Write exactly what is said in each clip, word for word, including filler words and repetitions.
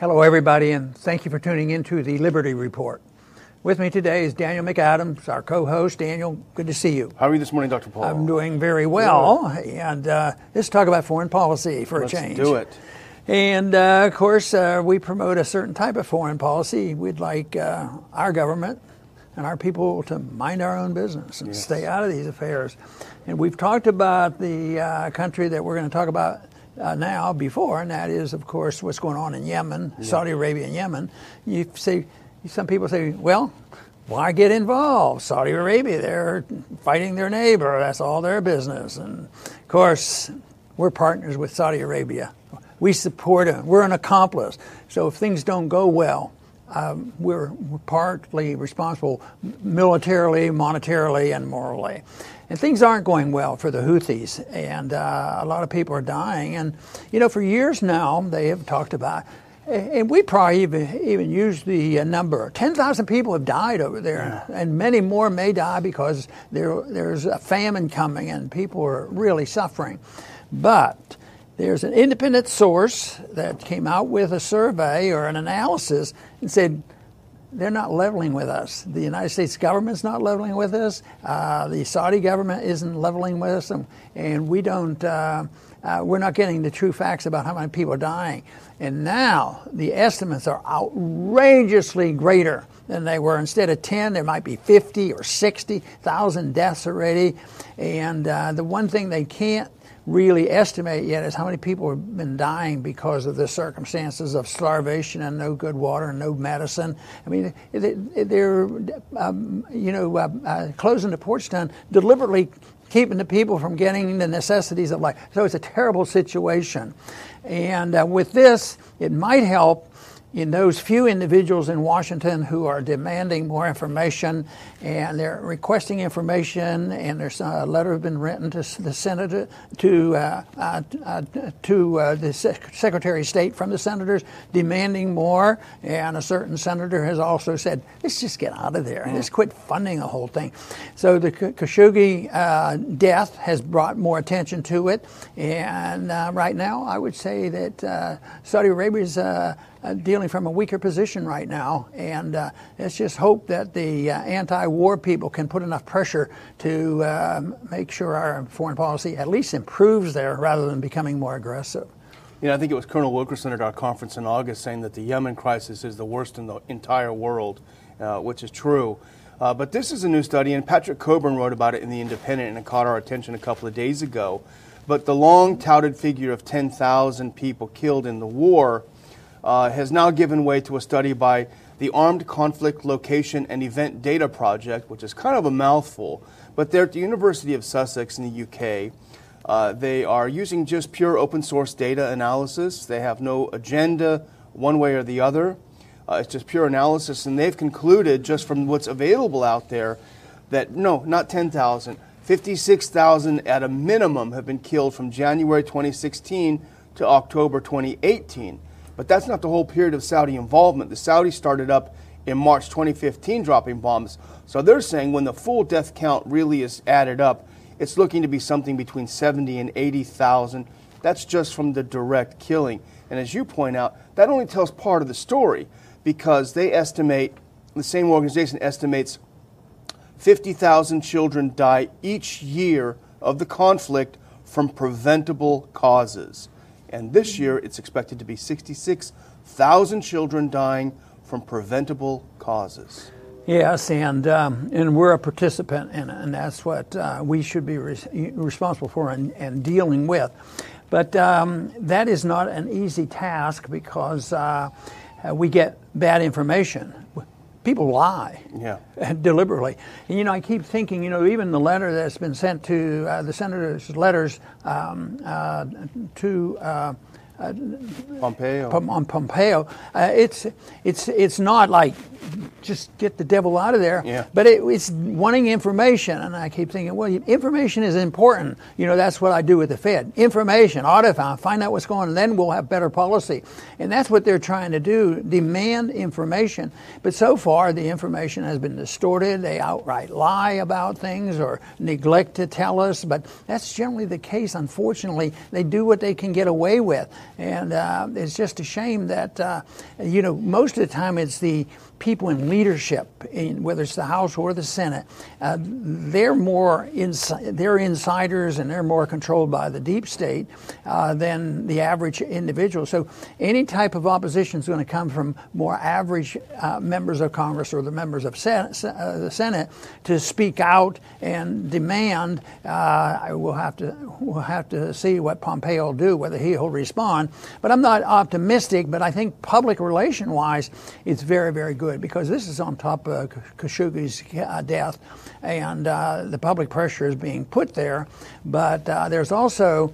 Hello, everybody, and thank you for tuning into the Liberty Report. With me today is Daniel McAdams, our co-host. Daniel, good to see you. How are you this morning, Doctor Paul? I'm doing very well, Good. and uh, let's talk about foreign policy for let's a change. Let's do it. And, uh, of course, uh, we promote a certain type of foreign policy. We'd like uh, our government and our people to mind our own business and yes. stay out of these affairs. And we've talked about the uh, country that we're going to talk about Uh, now before, and that is, of course, what's going on in Yemen, yeah. Saudi Arabia and Yemen. You see, some people say, well, why get involved? Saudi Arabia, they're fighting their neighbor. That's all their business. And, of course, we're partners with Saudi Arabia. We support them. We're an accomplice. So if things don't go well, um, we're, we're partly responsible militarily, monetarily, and morally. And things aren't going well for the Houthis, and uh, a lot of people are dying. And, you know, for years now, they have talked about, and we probably even, even used the uh, number, ten thousand people have died over there, yeah. and many more may die because there there's a famine coming and people are really suffering. But there's an independent source that came out with a survey or an analysis and said, they're not leveling with us. The United States government's not leveling with us. Uh, the Saudi government isn't leveling with us, and, and we don't. Uh, uh, we're not getting the true facts about how many people are dying. And now the estimates are outrageously greater than they were. Instead of ten, there might be fifty or sixty thousand deaths already. And uh, the one thing they can't really estimate yet is how many people have been dying because of the circumstances of starvation and no good water and no medicine. I mean, they're, um, you know, uh, uh, closing the ports down, deliberately keeping the people from getting the necessities of life. So it's a terrible situation. And uh, with this, it might help in those few individuals in Washington who are demanding more information, and they're requesting information, and there's a letter has been written to the senator, to uh, uh, uh, to uh, the Secretary of State from the senators demanding more, and a certain senator has also said, let's just get out of there and just quit funding the whole thing. So the Khashoggi uh, death has brought more attention to it, and uh, right now I would say that uh, Saudi Arabia's uh, Uh, dealing from a weaker position right now, and uh, let's just hope that the uh, anti-war people can put enough pressure to uh, make sure our foreign policy at least improves there rather than becoming more aggressive. You know, I think it was Colonel Wilkerson at our conference in August saying that the Yemen crisis is the worst in the entire world, uh, which is true. Uh, but this is a new study, and Patrick Coburn wrote about it in The Independent, and it caught our attention a couple of days ago. But the long-touted figure of ten thousand people killed in the war Uh, has now given way to a study by the Armed Conflict Location and Event Data Project, which is kind of a mouthful, but they're at the University of Sussex in the U K. Uh, they are using just pure open source data analysis. They have no agenda one way or the other. Uh, it's just pure analysis, and they've concluded just from what's available out there that no, not ten thousand, fifty-six thousand at a minimum have been killed from January twenty sixteen to October twenty eighteen. But that's not the whole period of Saudi involvement. The Saudis started up in March twenty fifteen dropping bombs. So they're saying when the full death count really is added up, it's looking to be something between seventy and eighty thousand. That's just from the direct killing. And as you point out, that only tells part of the story, because they estimate, the same organization estimates fifty thousand children die each year of the conflict from preventable causes. And this year, it's expected to be sixty-six thousand children dying from preventable causes. Yes, and um, and we're a participant in it, and that's what uh, we should be res- responsible for and, and dealing with. But um, that is not an easy task, because uh, we get bad information. People lie, yeah, deliberately. And, you know, I keep thinking, you know, even the letter that's been sent to uh, the senators' letters um, uh, to uh, uh, Pompeo. on Pompeo, uh, it's it's it's not like just get the devil out of there, yeah. but it, it's wanting information. And I keep thinking, well, information is important. You know, that's what I do with the Fed. Information, audit, find out what's going on, and then we'll have better policy. And that's what they're trying to do, demand information. But so far, the information has been distorted. They outright lie about things or neglect to tell us. But that's generally the case, unfortunately. They do what they can get away with. And uh, it's just a shame that, uh, you know, most of the time it's the people in leadership, in, whether it's the House or the Senate, uh, they're more insi- they're insiders and they're more controlled by the deep state uh, than the average individual. So any type of opposition is going to come from more average uh, members of Congress or the members of Sen- uh, the Senate to speak out and demand. Uh, we'll have to we'll have to see what Pompeo will do, whether he'll respond. But I'm not optimistic. But I think public relation wise, it's very very good, because this is on top of Khashoggi's uh, death, and uh, the public pressure is being put there. But uh, there's also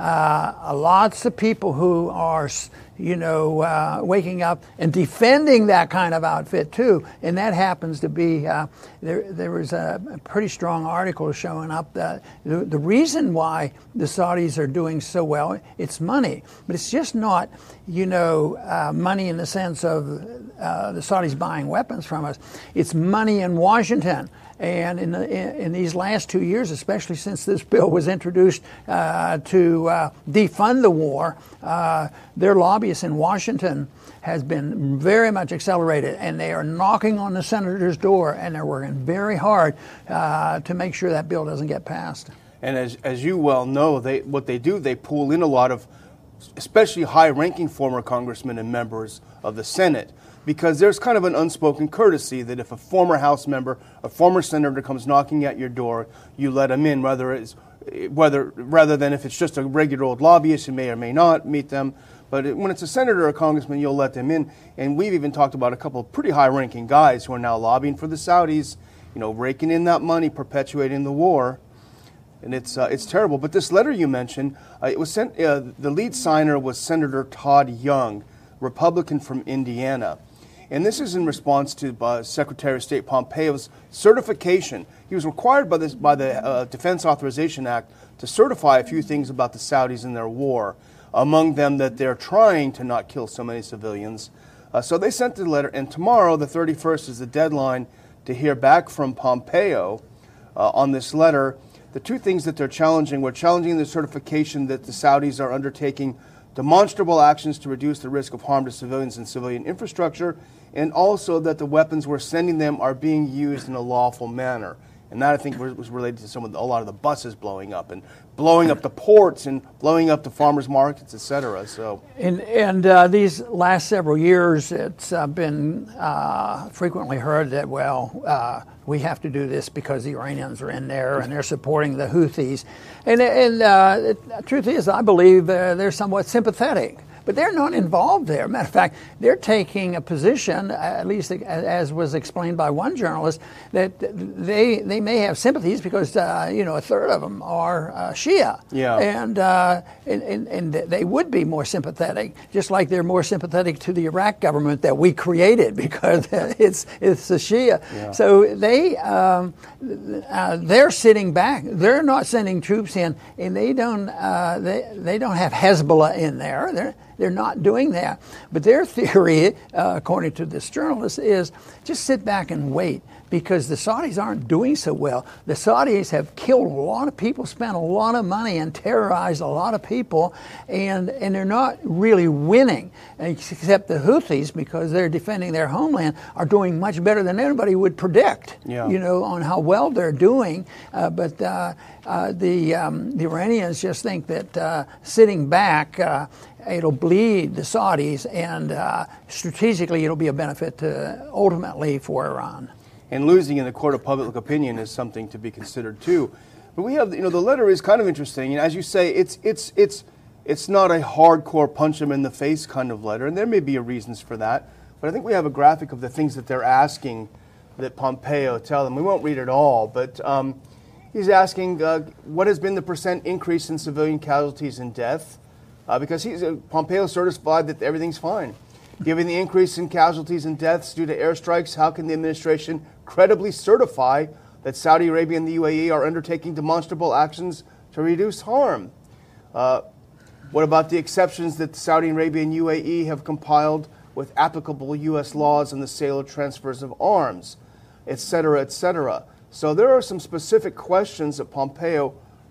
uh, lots of people who are, you know, uh, waking up and defending that kind of outfit too. And that happens to be, uh, there There was a pretty strong article showing up that the, the reason why the Saudis are doing so well, it's money. But it's just not, you know, uh, money in the sense of uh, the Saudis buying weapons from us. It's money in Washington. And in, the, in, in these last two years, especially since this bill was introduced uh, to uh, defund the war, uh, their lobbyists in Washington has been very much accelerated, and they are knocking on the senator's door, and they're working very hard uh, to make sure that bill doesn't get passed. And as as you well know, they what they do, they pull in a lot of, especially high-ranking former congressmen and members of the Senate, because there's kind of an unspoken courtesy that if a former House member, a former senator comes knocking at your door, you let him in, whether it's whether rather than if it's just a regular old lobbyist, you may or may not meet them. But it, when it's a senator or a congressman, you'll let them in. And we've even talked about a couple of pretty high-ranking guys who are now lobbying for the Saudis, you know, raking in that money, perpetuating the war. And it's uh, it's terrible. But this letter you mentioned, uh, it was sent. Uh, the lead signer was Senator Todd Young, Republican from Indiana. And this is in response to uh, Secretary of State Pompeo's certification. He was required by, this, by the uh, Defense Authorization Act to certify a few things about the Saudis and their war, among them that they're trying to not kill so many civilians. Uh, so they sent the letter, and tomorrow, the thirty-first, is the deadline to hear back from Pompeo uh, on this letter. The two things that they're challenging, we're challenging the certification that the Saudis are undertaking demonstrable actions to reduce the risk of harm to civilians and civilian infrastructure, and also that the weapons we're sending them are being used in a lawful manner. And that, I think, was related to some of the, a lot of the buses blowing up and blowing up the ports and blowing up the farmers' markets, et cetera. So, and, and uh, these last several years, it's uh, been uh, frequently heard that, well, uh, we have to do this because the Iranians are in there and they're supporting the Houthis. And, and uh, the truth is, I believe uh, they're somewhat sympathetic. But they're not involved there. Matter of fact, they're taking a position, at least as was explained by one journalist, that they they may have sympathies because uh, you know a third of them are uh, Shia, yeah, and, uh, and and and they would be more sympathetic, just like they're more sympathetic to the Iraq government that we created because it's it's the Shia. Yeah. So they um, uh, they're sitting back. They're not sending troops in, and they don't uh, they they don't have Hezbollah in there. They're They're not doing that. But their theory, uh, according to this journalist, is just sit back and wait because the Saudis aren't doing so well. The Saudis have killed a lot of people, spent a lot of money, and terrorized a lot of people, and, and they're not really winning, except the Houthis, because they're defending their homeland, are doing much better than anybody would predict, yeah. you know, on how well they're doing. Uh, but uh, uh, the, um, the Iranians just think that uh, sitting back, uh, it'll bleed the Saudis, and uh, strategically it'll be a benefit to, ultimately for Iran. And losing in the court of public opinion is something to be considered too. But we have, you know, the letter is kind of interesting, and as you say, it's it's it's it's not a hardcore punch them in the face kind of letter, and there may be a reasons for that. But I think we have a graphic of the things that they're asking that Pompeo tell them. We won't read it all, but um, he's asking uh, what has been the percent increase in civilian casualties and death. Uh, because he's, uh, Pompeo certified that everything's fine. Given the increase in casualties and deaths due to airstrikes, how can the administration credibly certify that Saudi Arabia and the U A E are undertaking demonstrable actions to reduce harm? Uh, what about the exceptions that Saudi Arabia and U A E have compiled with applicable U S laws on the sale or transfers of arms, et cetera, et cetera? So there are some specific questions that Pompeo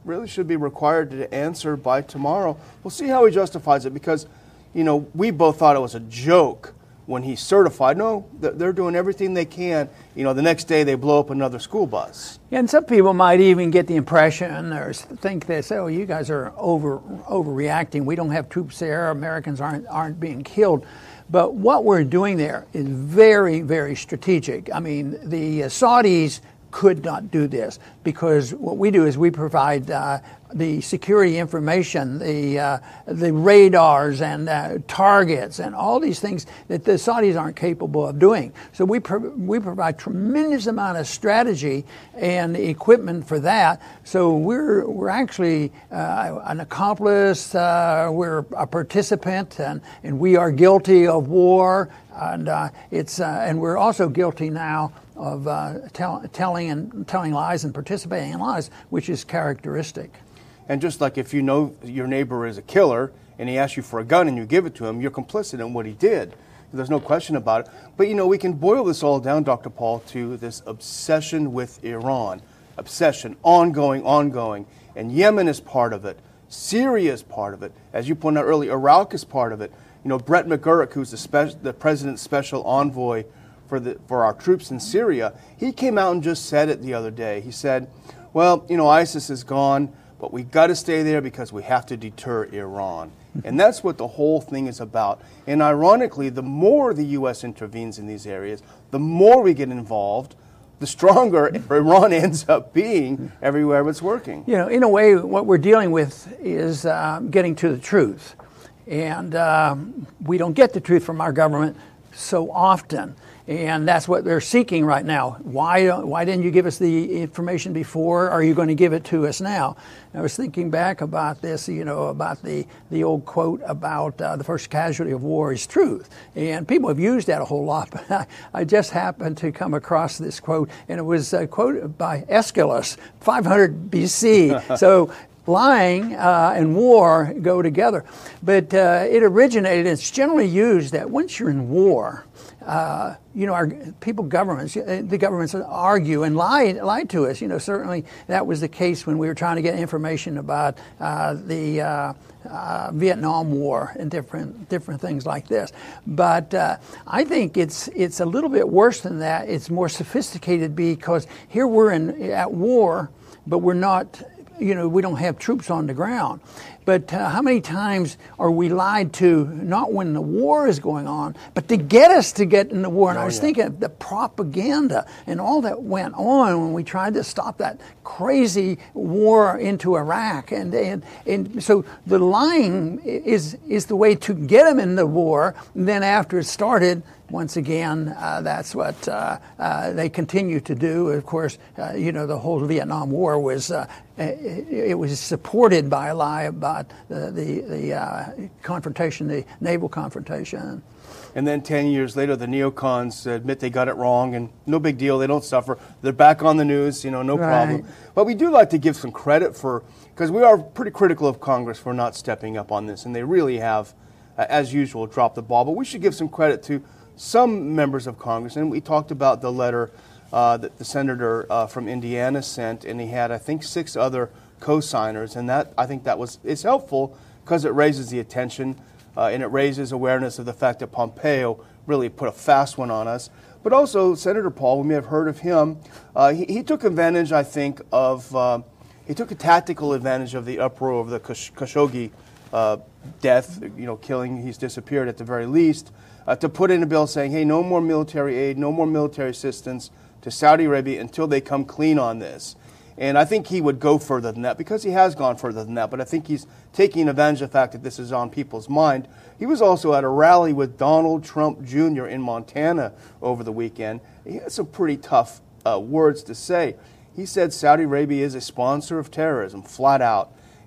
really should be required to answer by tomorrow. We'll see how he justifies it, because, you know, we both thought it was a joke when he certified. No, they're doing everything they can. You know, the next day they blow up another school bus. Yeah, and some people might even get the impression or think they say, "Oh, you guys are over overreacting. We don't have troops there. Americans aren't aren't being killed." But what we're doing there is very, very strategic. I mean, the Saudis could not do this, because what we do is we provide uh, the security information, the uh, the radars and uh, targets and all these things that the Saudis aren't capable of doing. So we pro- we provide tremendous amount of strategy and equipment for that. So we're we're actually uh, an accomplice. Uh, we're a participant, and, and we are guilty of war. And uh, it's uh, and we're also guilty now of uh, tell, telling and telling lies and participating in lies, which is characteristic. And just like if you know your neighbor is a killer and he asks you for a gun and you give it to him, you're complicit in what he did. There's no question about it. But, you know, we can boil this all down, Doctor Paul, to this obsession with Iran. Obsession, ongoing, ongoing. And Yemen is part of it. Syria is part of it. As you pointed out earlier, Iraq is part of it. You know, Brett McGurk, who's the, spe- the president's special envoy for the for our troops in Syria, he came out and just said it the other day. He said, well, you know, ISIS is gone, but we got to stay there because we have to deter Iran. And that's what the whole thing is about. And ironically, the more the U S intervenes in these areas, the more we get involved, the stronger Iran ends up being everywhere it's working. You know, in a way, what we're dealing with is uh, getting to the truth. And uh, we don't get the truth from our government so often. And that's what they're seeking right now. Why why didn't you give us the information before? Are you going to give it to us now? I was thinking back about this, you know, about the, the old quote about uh, the first casualty of war is truth. And people have used that a whole lot. But I, I just happened to come across this quote, and it was uh, quoted by Aeschylus, five hundred B C. So lying uh, and war go together. But uh, it originated, it's generally used that once you're in war, Uh, you know, our people, governments, the governments argue and lie, lie to us. You know, certainly that was the case when we were trying to get information about uh, the uh, uh, Vietnam War and different different things like this. But uh, I think it's it's a little bit worse than that. It's more sophisticated, because here we're in at war, but we're not. You know, we don't have troops on the ground. But uh, how many times are we lied to, not when the war is going on, but to get us to get in the war? And oh, I was yeah. thinking of the propaganda and all that went on when we tried to stop that crazy war into Iraq. And and, and so the lying is, is the way to get them in the war. And then after it started, once again, uh, that's what uh, uh, they continue to do. Of course, uh, you know, the whole Vietnam War was uh, it, it was supported by a lie about the the, the uh, confrontation, the naval confrontation. And then ten years later, the neocons admit they got it wrong, and no big deal. They don't suffer. They're back on the news, you know, no right. problem. But we do like to give some credit for, because we are pretty critical of Congress for not stepping up on this, and they really have, uh, as usual, dropped the ball. But we should give some credit to some members of Congress, and we talked about the letter uh, that the senator uh, from Indiana sent, and he had, I think, six other co-signers, and that I think that was it's helpful because it raises the attention uh, and it raises awareness of the fact that Pompeo really put a fast one on us. But also, Senator Paul, we may have heard of him. Uh, he, he took advantage, I think, of uh, he took a tactical advantage of the uproar of the Khash- Khashoggi uh, death, you know, killing. He's disappeared at the very least. Uh, to put in a bill saying, hey, no more military aid, no more military assistance to Saudi Arabia until they come clean on this. And I think he would go further than that, because he has gone further than that. But I think he's taking advantage of the fact that this is on people's mind. He was also at a rally with Donald Trump Junior in Montana over the weekend. He had some pretty tough uh, words to say. He said Saudi Arabia is a sponsor of terrorism, flat out.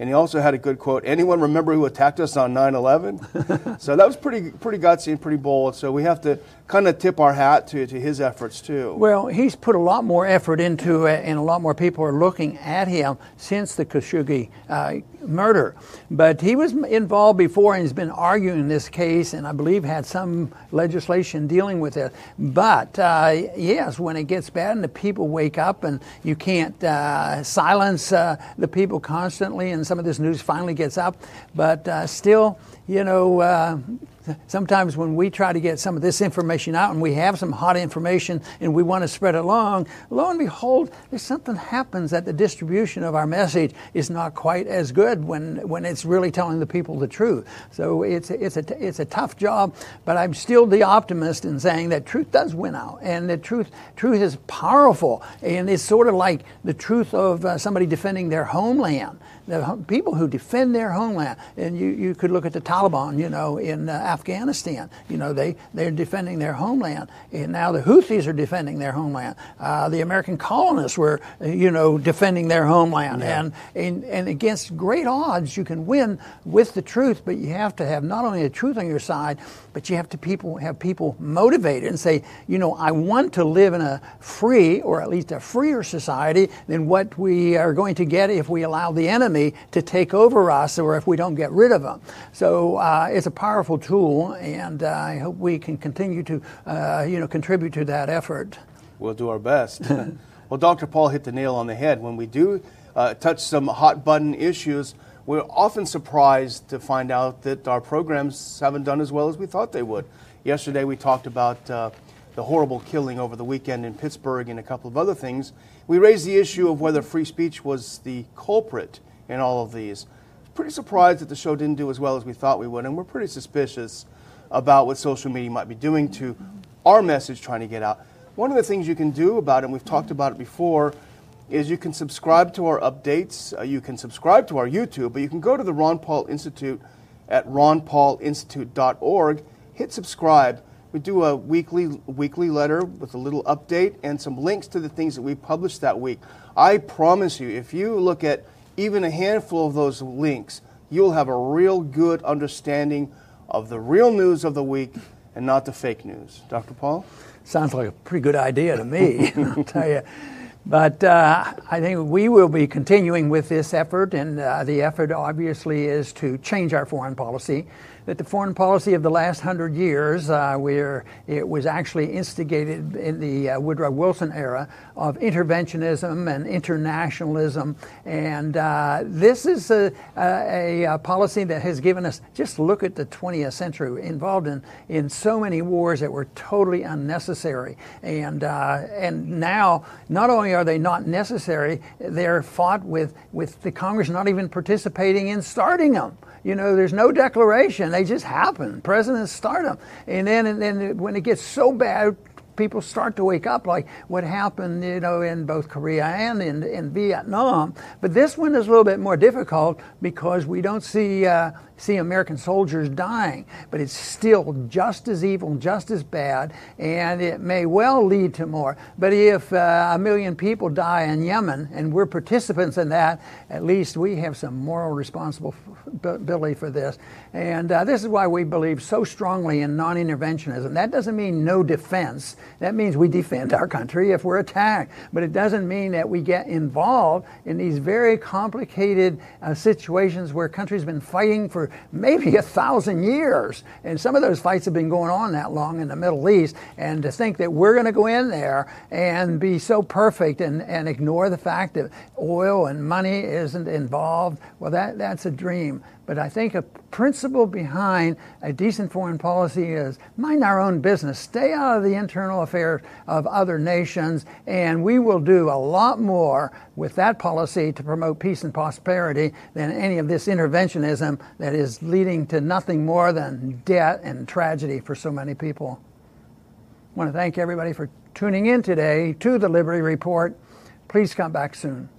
And he also had a good quote, anyone remember who attacked us on nine eleven? So that was pretty pretty gutsy and pretty bold. So we have to kind of tip our hat to, to his efforts too. Well, he's put a lot more effort into it, and a lot more people are looking at him since the Khashoggi uh, murder. But he was involved before, and he's been arguing this case, and I believe had some legislation dealing with it. But uh, yes, when it gets bad and the people wake up and you can't uh, silence uh, the people constantly, and some of this news finally gets up, but uh, still, you know, uh, sometimes when we try to get some of this information out and we have some hot information and we want to spread it along, lo and behold, there's something happens that the distribution of our message is not quite as good when when it's really telling the people the truth. So it's it's a it's a tough job, but I'm still the optimist in saying that truth does win out, and the truth truth is powerful, and it's sort of like the truth of uh, somebody defending their homeland. The people who defend their homeland, and you, you could look at the Taliban, you know, in uh, Afghanistan, you know, they, they're defending their homeland. And now the Houthis are defending their homeland. Uh, the American colonists were, you know, defending their homeland. Yeah. And, and and against great odds, you can win with the truth, but you have to have not only the truth on your side, but you have to people have people motivated and say, you know, I want to live in a free, or at least a freer society than what we are going to get if we allow the enemy to take over us, or if we don't get rid of them. So uh, it's a powerful tool, and uh, I hope we can continue to, uh, you know, contribute to that effort. We'll do our best. Well, Doctor Paul hit the nail on the head. When we do uh, touch some hot button issues, we're often surprised to find out that our programs haven't done as well as we thought they would. Yesterday we talked about uh, the horrible killing over the weekend in Pittsburgh and a couple of other things. We raised the issue of whether free speech was the culprit in all of these. Pretty surprised that the show didn't do as well as we thought we would, and we're pretty suspicious about what social media might be doing to our message trying to get out. One of the things you can do about it, and we've talked about it before, is you can subscribe to our updates. Uh, you can subscribe to our YouTube, but you can go to the Ron Paul Institute at ron paul institute dot org, hit subscribe. We do a weekly weekly letter with a little update and some links to the things that we published that week. I promise you, if you look at even a handful of those links, you'll have a real good understanding of the real news of the week and not the fake news. Doctor Paul? Sounds like a pretty good idea to me, I'll tell you. But uh, I think we will be continuing with this effort, and uh, the effort obviously is to change our foreign policy. That the foreign policy of the last hundred years, uh, where it was actually instigated in the uh, Woodrow Wilson era of interventionism and internationalism, and uh, this is a, a, a policy that has given us, just look at the twentieth century, involved in, in so many wars that were totally unnecessary, and uh, and now not only are they not necessary, they're fought with with the Congress not even participating in starting them. You know, there's no declaration. They just happen. Presidents start them. And then and then when it gets so bad, people start to wake up, like what happened, you know, in both Korea and in, in Vietnam. But this one is a little bit more difficult because we don't see uh, see American soldiers dying, but it's still just as evil, just as bad, and it may well lead to more. But if uh, a million people die in Yemen and we're participants in that, at least we have some moral responsibility for this. And uh, this is why we believe so strongly in non-interventionism. That doesn't mean no defense. That means we defend our country if we're attacked. But it doesn't mean that we get involved in these very complicated uh, situations where countries have been fighting for maybe a thousand years. And some of those fights have been going on that long in the Middle East. And to think that we're going to go in there and be so perfect and, and ignore the fact that oil and money isn't involved, well, that that's a dream. But I think a principle behind a decent foreign policy is mind our own business, stay out of the internal affairs of other nations, and we will do a lot more with that policy to promote peace and prosperity than any of this interventionism that is leading to nothing more than debt and tragedy for so many people. I want to thank everybody for tuning in today to the Liberty Report. Please come back soon.